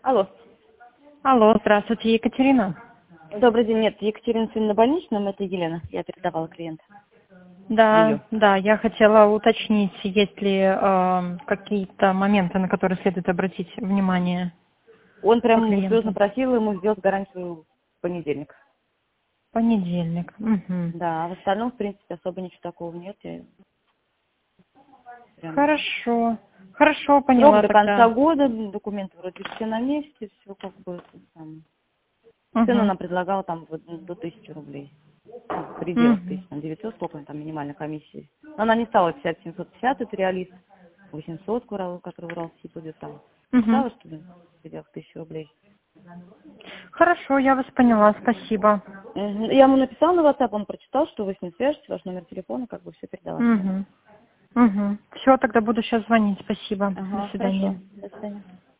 Алло. Алло, здравствуйте, Екатерина. Добрый день. Нет, Екатерина сегодня на больничном, это Елена. Я передавала клиента. Ее. Да, я хотела уточнить, есть ли какие-то моменты, на которые следует обратить внимание Он по прям звездно клиенту. просил ему сделать гарантию в понедельник. Понедельник. Мгм. Да, а в остальном, в принципе, особо ничего такого нет. Я прям... Хорошо, Срок поняла до конца тогда. года, документы вроде все на месте, все как бы... Цену Угу. она предлагала там вот до 1000 рублей. Ну, в пределах Угу. 1900, сколько там минимальная комиссия. Но она не стала писать 750, это реалист. 800, который Уралсиб идет там. Угу. Написала, что ли, в пределах 1000 рублей. Хорошо, я вас поняла, спасибо. Я ему написала на WhatsApp, он прочитал, что вы с ним свяжетесь, ваш номер телефона, как бы все передала. Угу. Угу. Все, тогда буду сейчас звонить. Спасибо. До Ага, хорошо. свидания. До свидания.